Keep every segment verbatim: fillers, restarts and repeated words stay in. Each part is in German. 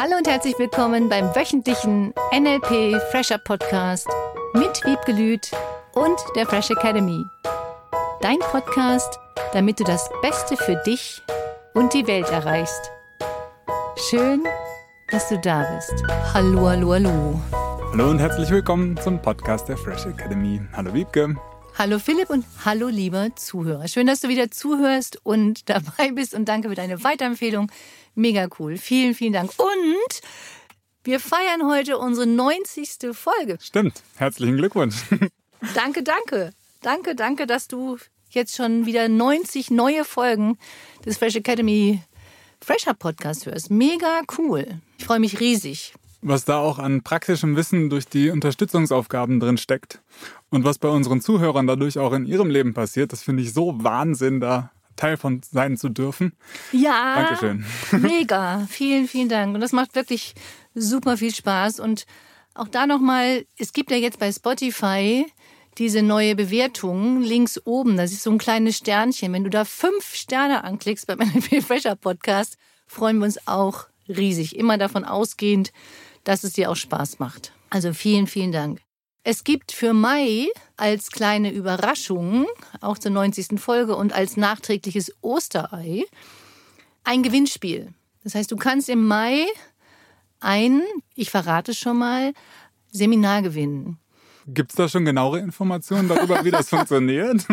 Hallo und herzlich willkommen beim wöchentlichen N L P Fresher Podcast mit Wiebke Lüth und der Fresh Academy. Dein Podcast, damit du das Beste für dich und die Welt erreichst. Schön, dass du da bist. Hallo, hallo, hallo. Hallo und herzlich willkommen zum Podcast der Fresh Academy. Hallo Wiebke. Hallo Philipp und hallo lieber Zuhörer. Schön, dass du wieder zuhörst und dabei bist und danke für deine Weiterempfehlung. Mega cool. Vielen, vielen Dank. Und wir feiern heute unsere neunzigste Folge. Stimmt. Herzlichen Glückwunsch. Danke, danke. Danke, danke, dass du jetzt schon wieder neunzig neue Folgen des Fresh Academy Fresher Podcast hörst. Mega cool. Ich freue mich riesig. Was da auch an praktischem Wissen durch die Unterstützungsaufgaben drin steckt und was bei unseren Zuhörern dadurch auch in ihrem Leben passiert, das finde ich so Wahnsinn, da Teil von sein zu dürfen. Ja, Dankeschön. Mega. Vielen, vielen Dank. Und das macht wirklich super viel Spaß. Und auch da nochmal, es gibt ja jetzt bei Spotify diese neue Bewertung links oben. Das ist so ein kleines Sternchen. Wenn du da fünf Sterne anklickst beim N L P Fresher Podcast, freuen wir uns auch riesig. Immer davon ausgehend, dass es dir auch Spaß macht. Also vielen, vielen Dank. Es gibt für Mai als kleine Überraschung, auch zur neunzigsten Folge und als nachträgliches Osterei, ein Gewinnspiel. Das heißt, du kannst im Mai ein, ich verrate schon mal, Seminar gewinnen. Gibt es da schon genauere Informationen darüber, wie das funktioniert?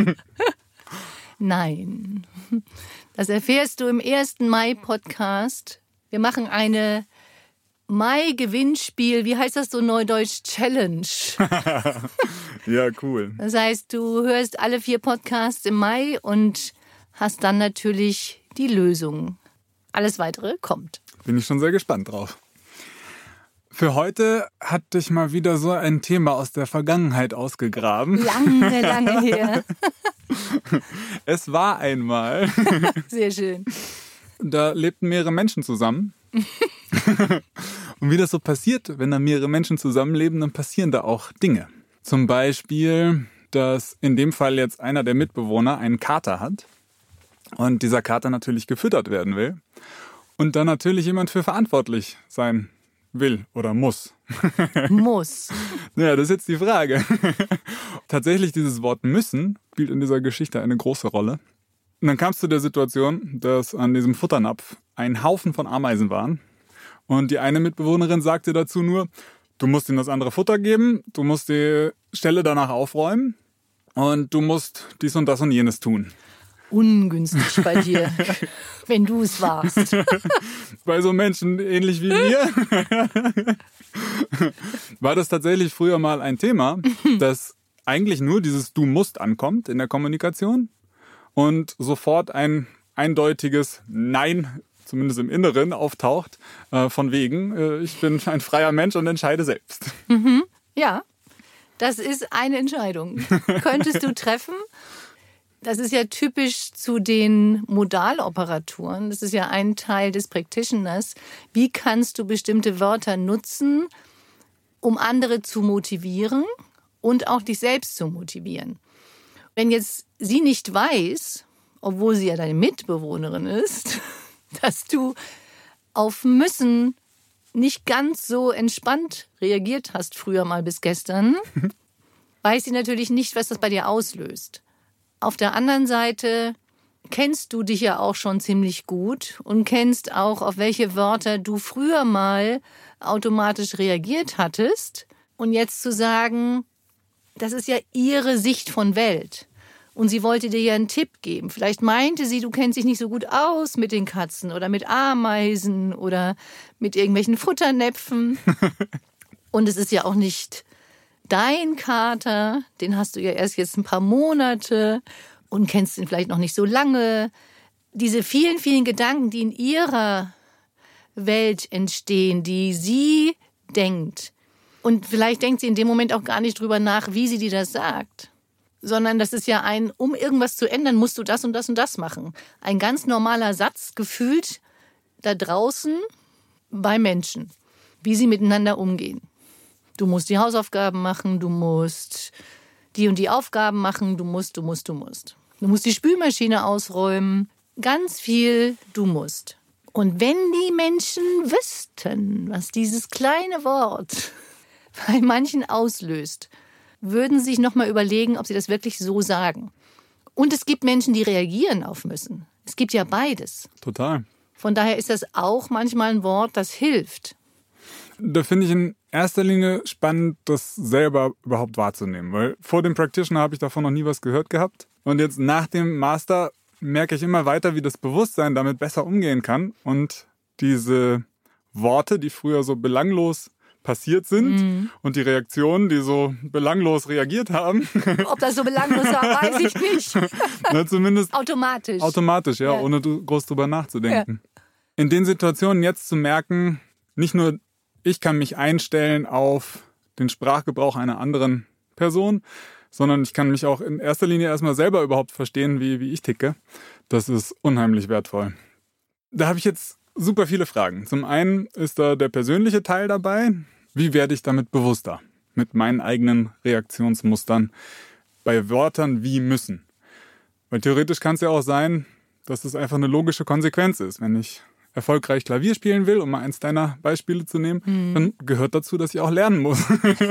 Nein. Das erfährst du im ersten Mai-Podcast. Wir machen eine Mai-Gewinnspiel, wie heißt das so neudeutsch, Challenge. Ja, cool. Das heißt, du hörst alle vier Podcasts im Mai und hast dann natürlich die Lösung. Alles Weitere kommt. Bin ich schon sehr gespannt drauf. Für heute hatte ich mal wieder so ein Thema aus der Vergangenheit ausgegraben. Lange, lange her. Es war einmal. Sehr schön. Da lebten mehrere Menschen zusammen. Und wie das so passiert, wenn da mehrere Menschen zusammenleben, dann passieren da auch Dinge. Zum Beispiel, dass in dem Fall jetzt einer der Mitbewohner einen Kater hat und dieser Kater natürlich gefüttert werden will und dann natürlich jemand für verantwortlich sein will oder muss. Muss. Ja, das ist jetzt die Frage. Tatsächlich dieses Wort müssen spielt in dieser Geschichte eine große Rolle. Und dann kam es zu der Situation, dass an diesem Futternapf ein Haufen von Ameisen waren. Und die eine Mitbewohnerin sagte dazu nur, du musst ihm das andere Futter geben, du musst die Stelle danach aufräumen und du musst dies und das und jenes tun. Ungünstig bei dir, wenn du es warst. Bei so Menschen ähnlich wie mir war das tatsächlich früher mal ein Thema, dass eigentlich nur dieses Du musst ankommt in der Kommunikation. Und sofort ein eindeutiges Nein, zumindest im Inneren, auftaucht, äh, von wegen, äh, ich bin ein freier Mensch und entscheide selbst. Mhm. Ja, das ist eine Entscheidung. Könntest du treffen? Das ist ja typisch zu den Modaloperatoren. Das ist ja ein Teil des Practitioners. Wie kannst du bestimmte Wörter nutzen, um andere zu motivieren und auch dich selbst zu motivieren? Wenn jetzt sie nicht weiß, obwohl sie ja deine Mitbewohnerin ist, dass du auf müssen nicht ganz so entspannt reagiert hast, früher mal bis gestern, weiß sie natürlich nicht, was das bei dir auslöst. Auf der anderen Seite kennst du dich ja auch schon ziemlich gut und kennst auch, auf welche Wörter du früher mal automatisch reagiert hattest. Und jetzt zu sagen, das ist ja ihre Sicht von Welt. Und sie wollte dir ja einen Tipp geben. Vielleicht meinte sie, du kennst dich nicht so gut aus mit den Katzen oder mit Ameisen oder mit irgendwelchen Futternäpfen. Und es ist ja auch nicht dein Kater, den hast du ja erst jetzt ein paar Monate und kennst ihn vielleicht noch nicht so lange. Diese vielen, vielen Gedanken, die in ihrer Welt entstehen, die sie denkt. Und vielleicht denkt sie in dem Moment auch gar nicht drüber nach, wie sie dir das sagt. Sondern das ist ja ein, um irgendwas zu ändern, musst du das und das und das machen. Ein ganz normaler Satz, gefühlt da draußen bei Menschen, wie sie miteinander umgehen. Du musst die Hausaufgaben machen, du musst die und die Aufgaben machen, du musst, du musst, du musst. Du musst die Spülmaschine ausräumen, ganz viel du musst. Und wenn die Menschen wüssten, was dieses kleine Wort bei manchen auslöst, würden sie sich nochmal überlegen, ob sie das wirklich so sagen. Und es gibt Menschen, die reagieren auf müssen. Es gibt ja beides. Total. Von daher ist das auch manchmal ein Wort, das hilft. Da finde ich in erster Linie spannend, das selber überhaupt wahrzunehmen. Weil vor dem Practitioner habe ich davon noch nie was gehört gehabt. Und jetzt nach dem Master merke ich immer weiter, wie das Bewusstsein damit besser umgehen kann. Und diese Worte, die früher so belanglos passiert sind mhm. und die Reaktionen, die so belanglos reagiert haben. Ob das so belanglos war, weiß ich nicht. Na, zumindest automatisch. Automatisch, ja, ja. ohne groß drüber nachzudenken. Ja. In den Situationen jetzt zu merken, nicht nur ich kann mich einstellen auf den Sprachgebrauch einer anderen Person, sondern ich kann mich auch in erster Linie erstmal selber überhaupt verstehen, wie, wie ich ticke. Das ist unheimlich wertvoll. Da habe ich jetzt super viele Fragen. Zum einen ist da der persönliche Teil dabei. Wie werde ich damit bewusster? Mit meinen eigenen Reaktionsmustern bei Wörtern wie müssen. Weil theoretisch kann es ja auch sein, dass es einfach eine logische Konsequenz ist. Wenn ich erfolgreich Klavier spielen will, um mal eins deiner Beispiele zu nehmen, mhm. dann gehört dazu, dass ich auch lernen muss.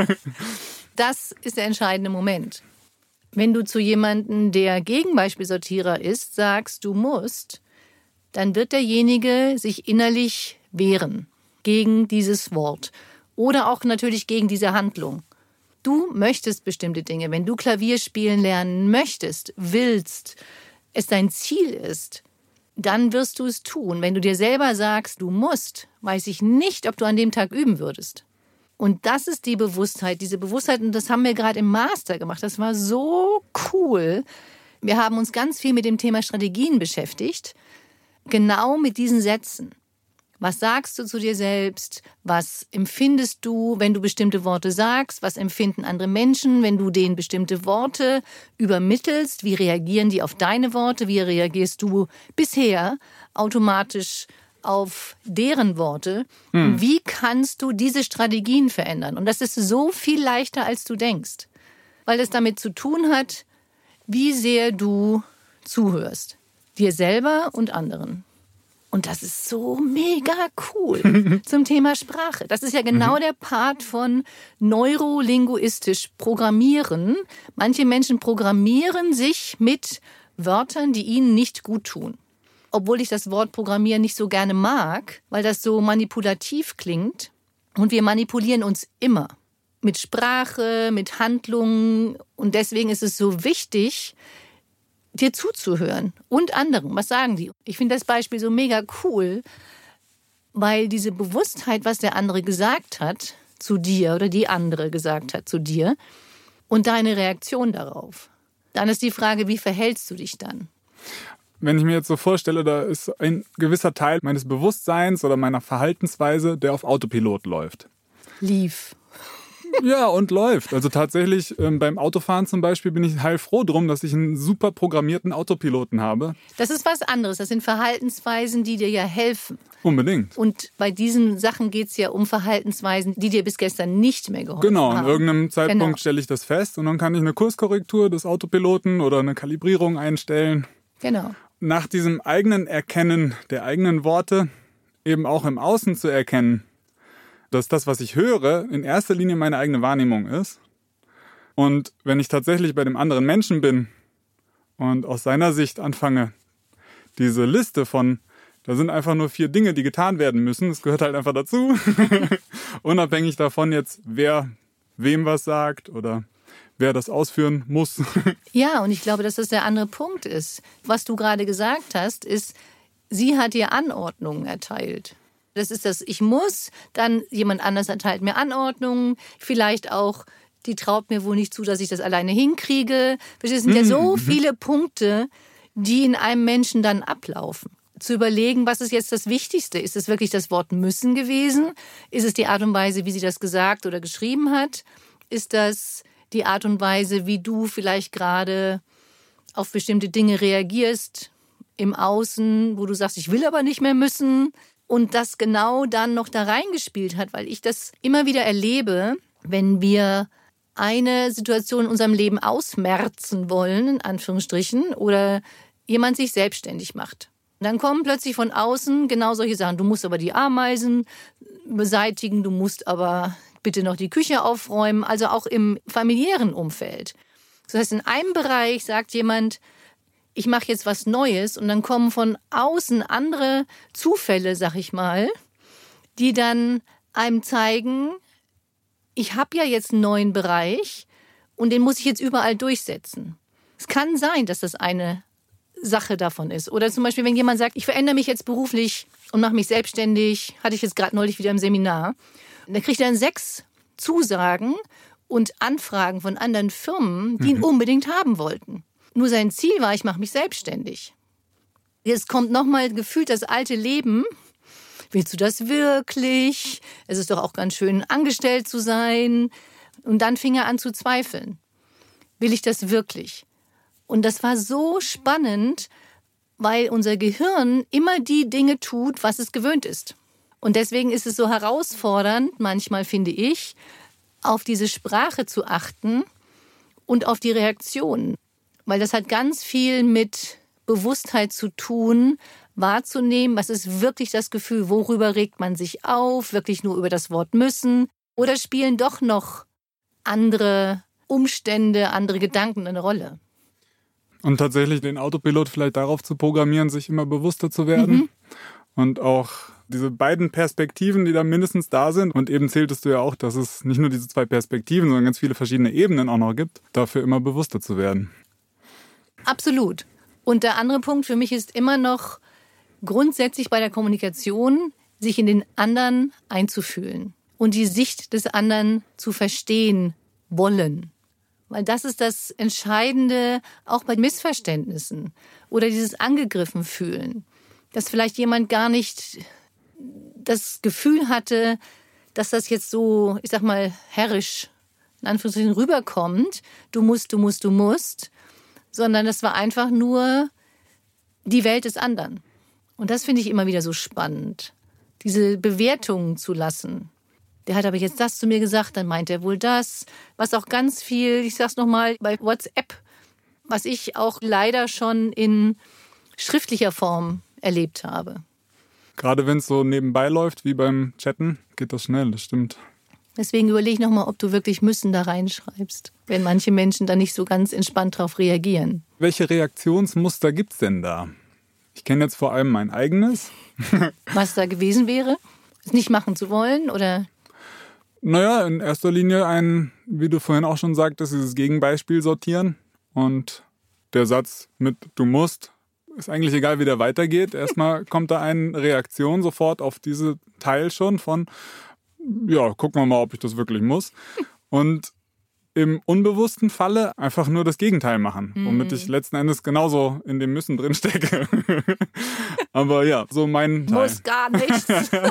Das ist der entscheidende Moment. Wenn du zu jemandem, der Gegenbeispielsortierer ist, sagst, du musst, dann wird derjenige sich innerlich wehren gegen dieses Wort oder auch natürlich gegen diese Handlung. Du möchtest bestimmte Dinge. Wenn du Klavier spielen lernen möchtest, willst, es dein Ziel ist, dann wirst du es tun. Wenn du dir selber sagst, du musst, weiß ich nicht, ob du an dem Tag üben würdest. Und das ist die Bewusstheit, diese Bewusstheit, und das haben wir gerade im Master gemacht. Das war so cool. Wir haben uns ganz viel mit dem Thema Strategien beschäftigt, genau mit diesen Sätzen. Was sagst du zu dir selbst? Was empfindest du, wenn du bestimmte Worte sagst? Was empfinden andere Menschen, wenn du denen bestimmte Worte übermittelst? Wie reagieren die auf deine Worte? Wie reagierst du bisher automatisch auf deren Worte? Hm. Und wie kannst du diese Strategien verändern? Und das ist so viel leichter, als du denkst. Weil es damit zu tun hat, wie sehr du zuhörst. Dir selber und anderen. Und das ist so mega cool zum Thema Sprache. Das ist ja genau mhm. der Part von neurolinguistisch Programmieren. Manche Menschen programmieren sich mit Wörtern, die ihnen nicht gut tun. Obwohl ich das Wort Programmieren nicht so gerne mag, weil das so manipulativ klingt. Und wir manipulieren uns immer mit Sprache, mit Handlungen. Und deswegen ist es so wichtig, dir zuzuhören und anderen. Was sagen die? Ich finde das Beispiel so mega cool, weil diese Bewusstheit, was der andere gesagt hat zu dir oder die andere gesagt hat zu dir und deine Reaktion darauf. Dann ist die Frage, wie verhältst du dich dann? Wenn ich mir jetzt so vorstelle, da ist ein gewisser Teil meines Bewusstseins oder meiner Verhaltensweise, der auf Autopilot läuft. Lief. Ja, und läuft. Also tatsächlich ähm, beim Autofahren zum Beispiel bin ich heilfroh drum, dass ich einen super programmierten Autopiloten habe. Das ist was anderes. Das sind Verhaltensweisen, die dir ja helfen. Unbedingt. Und bei diesen Sachen geht es ja um Verhaltensweisen, die dir bis gestern nicht mehr geholfen genau, haben. Genau, an irgendeinem Zeitpunkt genau. stelle ich das fest und dann kann ich eine Kurskorrektur des Autopiloten oder eine Kalibrierung einstellen. Genau. Nach diesem eigenen Erkennen der eigenen Worte eben auch im Außen zu erkennen, dass das, was ich höre, in erster Linie meine eigene Wahrnehmung ist. Und wenn ich tatsächlich bei dem anderen Menschen bin und aus seiner Sicht anfange, diese Liste von, da sind einfach nur vier Dinge, die getan werden müssen, das gehört halt einfach dazu, unabhängig davon jetzt, wer wem was sagt oder wer das ausführen muss. Ja, und ich glaube, dass das der andere Punkt ist. Was du gerade gesagt hast, ist, sie hat dir Anordnungen erteilt. Das ist das, ich muss, dann jemand anders erteilt mir Anordnungen, vielleicht auch, die traut mir wohl nicht zu, dass ich das alleine hinkriege. Es sind ja so viele Punkte, die in einem Menschen dann ablaufen. Zu überlegen, was ist jetzt das Wichtigste? Ist es wirklich das Wort müssen gewesen? Ist es die Art und Weise, wie sie das gesagt oder geschrieben hat? Ist das die Art und Weise, wie du vielleicht gerade auf bestimmte Dinge reagierst im Außen, wo du sagst, ich will aber nicht mehr müssen? Und das genau dann noch da reingespielt hat, weil ich das immer wieder erlebe, wenn wir eine Situation in unserem Leben ausmerzen wollen, in Anführungsstrichen, oder jemand sich selbstständig macht. Dann kommen plötzlich von außen genau solche Sachen. Du musst aber die Ameisen beseitigen, du musst aber bitte noch die Küche aufräumen, also auch im familiären Umfeld. Das heißt, in einem Bereich sagt jemand, ich mache jetzt was Neues und dann kommen von außen andere Zufälle, sag ich mal, die dann einem zeigen, ich habe ja jetzt einen neuen Bereich und den muss ich jetzt überall durchsetzen. Es kann sein, dass das eine Sache davon ist. Oder zum Beispiel, wenn jemand sagt, ich verändere mich jetzt beruflich und mache mich selbstständig, hatte ich jetzt gerade neulich wieder im Seminar, dann kriegt er dann sechs Zusagen und Anfragen von anderen Firmen, die ihn mhm. unbedingt haben wollten. Nur sein Ziel war, ich mache mich selbstständig. Jetzt kommt nochmal gefühlt das alte Leben. Willst du das wirklich? Es ist doch auch ganz schön, angestellt zu sein. Und dann fing er an zu zweifeln. Will ich das wirklich? Und das war so spannend, weil unser Gehirn immer die Dinge tut, was es gewöhnt ist. Und deswegen ist es so herausfordernd, manchmal finde ich, auf diese Sprache zu achten und auf die Reaktionen. Weil das hat ganz viel mit Bewusstheit zu tun, wahrzunehmen, was ist wirklich das Gefühl, worüber regt man sich auf, wirklich nur über das Wort müssen oder spielen doch noch andere Umstände, andere Gedanken eine Rolle. Und tatsächlich den Autopilot vielleicht darauf zu programmieren, sich immer bewusster zu werden. Mhm. Und auch diese beiden Perspektiven, die da mindestens da sind. Und eben zähltest du ja auch, dass es nicht nur diese zwei Perspektiven, sondern ganz viele verschiedene Ebenen auch noch gibt, dafür immer bewusster zu werden. Absolut. Und der andere Punkt für mich ist immer noch grundsätzlich bei der Kommunikation, sich in den anderen einzufühlen und die Sicht des anderen zu verstehen wollen. Weil das ist das Entscheidende, auch bei Missverständnissen oder dieses angegriffen fühlen. Dass vielleicht jemand gar nicht das Gefühl hatte, dass das jetzt so, ich sag mal, herrisch in Anführungszeichen rüberkommt. Du musst, du musst, du musst. Sondern das war einfach nur die Welt des anderen. Und das finde ich immer wieder so spannend, diese Bewertungen zu lassen. Der hat aber jetzt das zu mir gesagt, dann meint er wohl das. Was auch ganz viel, ich sag's nochmal, bei WhatsApp, was ich auch leider schon in schriftlicher Form erlebt habe. Gerade wenn es so nebenbei läuft, wie beim Chatten, geht das schnell, das stimmt. Deswegen überleg nochmal, ob du wirklich müssen da reinschreibst, wenn manche Menschen da nicht so ganz entspannt drauf reagieren. Welche Reaktionsmuster gibt's denn da? Ich kenne jetzt vor allem mein eigenes. Was da gewesen wäre? Es nicht machen zu wollen, oder? Naja, in erster Linie ein, wie du vorhin auch schon sagtest, dieses Gegenbeispiel sortieren. Und der Satz mit du musst, ist eigentlich egal, wie der weitergeht. Erstmal kommt da eine Reaktion sofort auf diese Teil schon von, ja, gucken wir mal, ob ich das wirklich muss. Und im unbewussten Falle einfach nur das Gegenteil machen, womit ich letzten Endes genauso in dem Müssen drin stecke. Aber ja, so mein Teil. Muss gar nichts.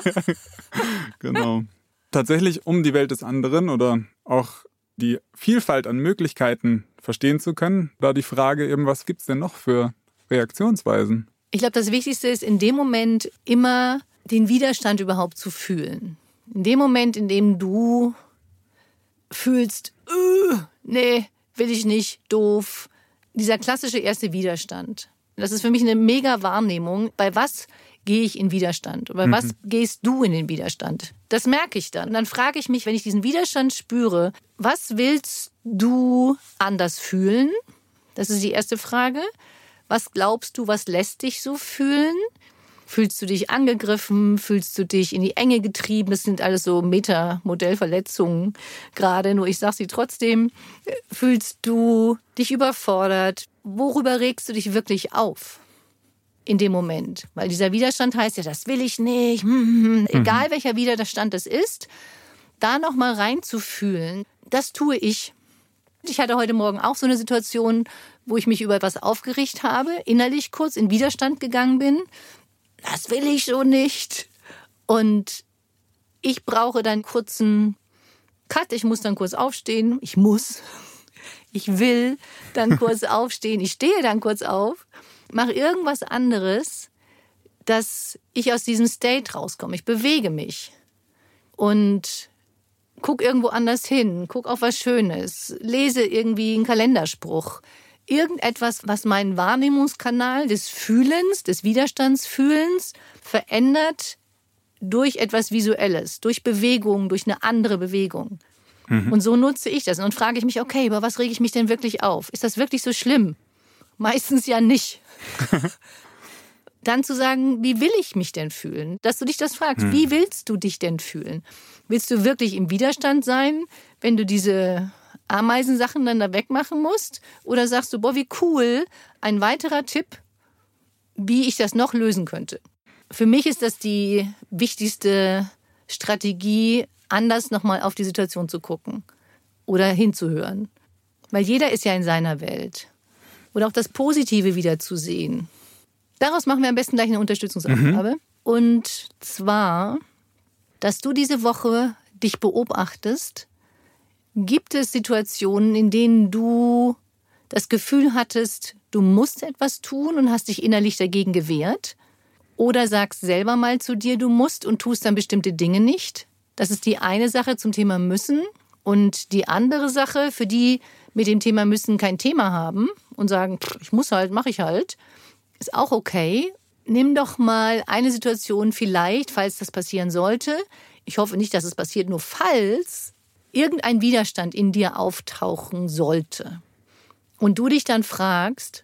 Genau. Tatsächlich, um die Welt des anderen oder auch die Vielfalt an Möglichkeiten verstehen zu können, da die Frage eben, was gibt's denn noch für Reaktionsweisen? Ich glaube, das Wichtigste ist, in dem Moment immer den Widerstand überhaupt zu fühlen. In dem Moment, in dem du fühlst, uh, nee, will ich nicht, doof. Dieser klassische erste Widerstand. Das ist für mich eine mega Wahrnehmung. Bei was gehe ich in Widerstand? Oder bei mhm. was gehst du in den Widerstand? Das merke ich dann. Und dann frage ich mich, wenn ich diesen Widerstand spüre, was willst du anders fühlen? Das ist die erste Frage. Was glaubst du, was lässt dich so fühlen? Fühlst du dich angegriffen? Fühlst du dich in die Enge getrieben? Das sind alles so Metamodellverletzungen gerade, nur ich sage sie trotzdem. Fühlst du dich überfordert? Worüber regst du dich wirklich auf in dem Moment? Weil dieser Widerstand heißt ja, das will ich nicht. Mhm. Egal welcher Widerstand es ist, da nochmal reinzufühlen, das tue ich. Ich hatte heute Morgen auch so eine Situation, wo ich mich über etwas aufgeregt habe, innerlich kurz in Widerstand gegangen bin. Das will ich so nicht. Und ich brauche dann einen kurzen Cut. Ich muss dann kurz aufstehen. Ich muss. Ich will dann kurz aufstehen. Ich stehe dann kurz auf. Mache irgendwas anderes, dass ich aus diesem State rauskomme. Ich bewege mich. Und guck irgendwo anders hin. Guck auf was Schönes. Lese irgendwie einen Kalenderspruch. irgendetwas, was meinen Wahrnehmungskanal des Fühlens, des Widerstandsfühlens verändert durch etwas Visuelles, durch Bewegung, durch eine andere Bewegung. Mhm. Und so nutze ich das. Und dann frage ich mich, okay, über was rege ich mich denn wirklich auf? Ist das wirklich so schlimm? Meistens ja nicht. Dann zu sagen, wie will ich mich denn fühlen? Dass du dich das fragst, mhm. wie willst du dich denn fühlen? Willst du wirklich im Widerstand sein, wenn du diese Ameisensachen dann da wegmachen musst? Oder sagst du, boah, wie cool, ein weiterer Tipp, wie ich das noch lösen könnte? Für mich ist das die wichtigste Strategie, anders nochmal auf die Situation zu gucken oder hinzuhören. Weil jeder ist ja in seiner Welt. Oder auch das Positive wieder zu sehen. Daraus machen wir am besten gleich eine Unterstützungsaufgabe. Mhm. Und zwar, dass du diese Woche dich beobachtest. Gibt es Situationen, in denen du das Gefühl hattest, du musst etwas tun und hast dich innerlich dagegen gewehrt? Oder sagst selber mal zu dir, du musst und tust dann bestimmte Dinge nicht? Das ist die eine Sache zum Thema müssen. Und die andere Sache, für die mit dem Thema müssen kein Thema haben und sagen, ich muss halt, mache ich halt, ist auch okay. Nimm doch mal eine Situation vielleicht, falls das passieren sollte. Ich hoffe nicht, dass es passiert, nur falls irgendein Widerstand in dir auftauchen sollte. Und du dich dann fragst,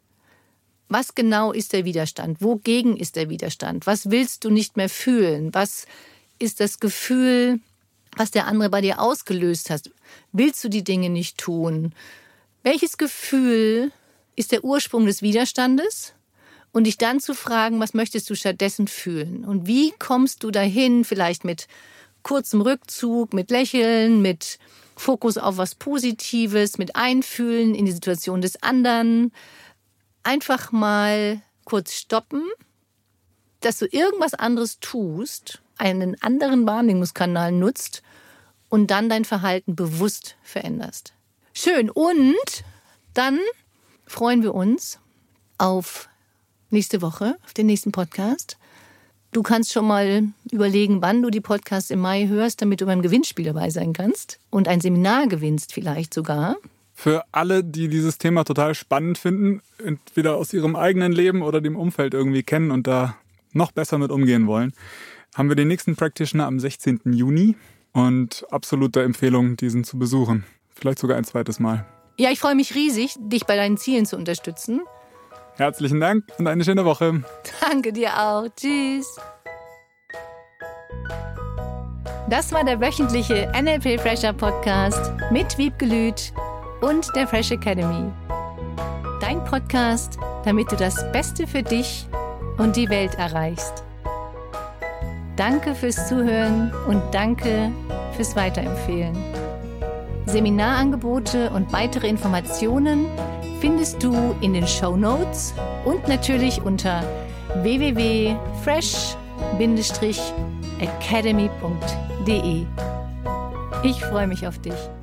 was genau ist der Widerstand? Wogegen ist der Widerstand? Was willst du nicht mehr fühlen? Was ist das Gefühl, was der andere bei dir ausgelöst hat? Willst du die Dinge nicht tun? Welches Gefühl ist der Ursprung des Widerstandes? Und dich dann zu fragen, was möchtest du stattdessen fühlen? Und wie kommst du dahin, vielleicht mit kurzem Rückzug, mit Lächeln, mit Fokus auf was Positives, mit Einfühlen in die Situation des anderen. Einfach mal kurz stoppen, dass du irgendwas anderes tust, einen anderen Wahrnehmungskanal nutzt und dann dein Verhalten bewusst veränderst. Schön. Und dann freuen wir uns auf nächste Woche, auf den nächsten Podcast. Du kannst schon mal überlegen, wann du die Podcasts im Mai hörst, damit du beim Gewinnspiel dabei sein kannst und ein Seminar gewinnst vielleicht sogar. Für alle, die dieses Thema total spannend finden, entweder aus ihrem eigenen Leben oder dem Umfeld irgendwie kennen und da noch besser mit umgehen wollen, haben wir den nächsten Practitioner am sechzehnten Juni und absolute Empfehlung, diesen zu besuchen. Vielleicht sogar ein zweites Mal. Ja, ich freue mich riesig, dich bei deinen Zielen zu unterstützen. Herzlichen Dank und eine schöne Woche. Danke dir auch. Tschüss. Das war der wöchentliche N L P Fresher Podcast mit Wiebke Lüth und der Fresh Academy. Dein Podcast, damit du das Beste für dich und die Welt erreichst. Danke fürs Zuhören und danke fürs Weiterempfehlen. Seminarangebote und weitere Informationen findest du in den Shownotes und natürlich unter w w w punkt fresh academy punkt d e. Ich freue mich auf dich.